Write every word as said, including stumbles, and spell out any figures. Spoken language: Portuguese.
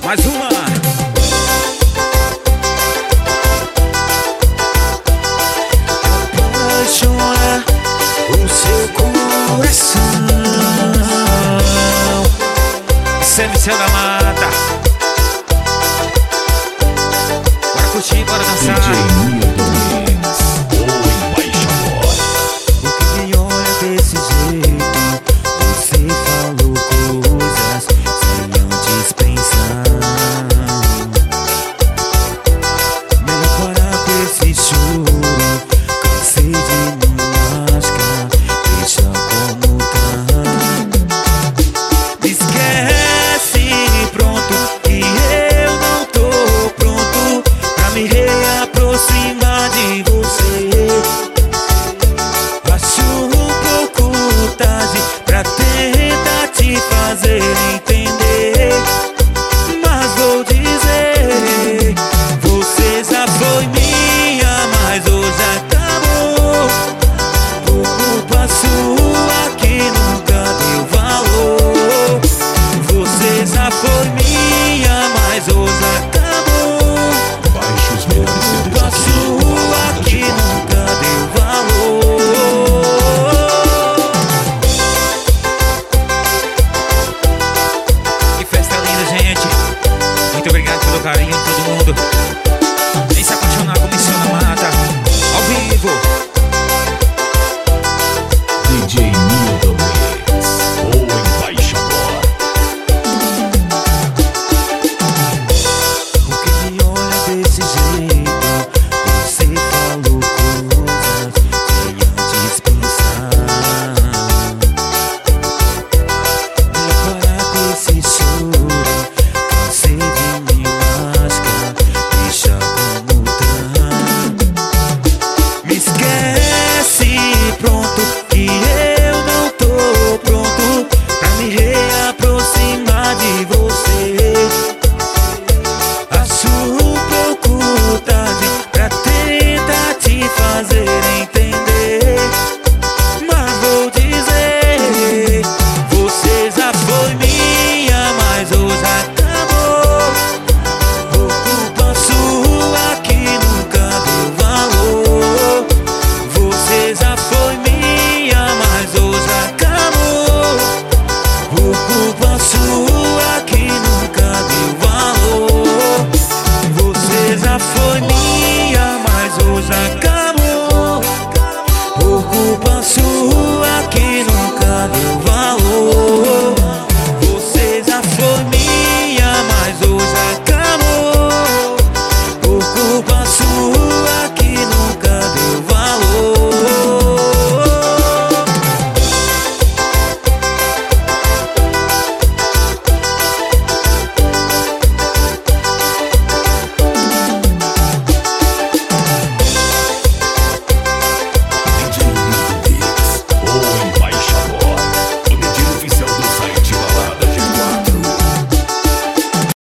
Mais uma. Apaixona o seu coração. C M C da Mata. Bora curtir, bora dançar. D J Nilton Mix, o embaixador. Porque me olha desse jeito, você falou coisas sem antes pensar. Melhor parar com esse choro, cansei de me lascar, deixa como tá. Esquece, pronto, que eu não tô pronto pra me reaproximar de você. Acho um pouco tarde pra tentar te fazer entender, mas vou dizer, você já foi minha, mas hoje acabou. Por culpa sua que nunca deu valor. Você já foi minha, mas hoje acabou. Baixe os melhores C Ds Culpa aqui. sua que nunca deu valor. Que festa linda, gente. Muito obrigado pelo carinho de todo mundo. Vem se apaixonar com Missão da Mata. Ao vivo. D J Nilton Mix, o embaixador. Porque me olha desse jeito, você falou coisas sem antes pensar. Melhor parar com esse choro,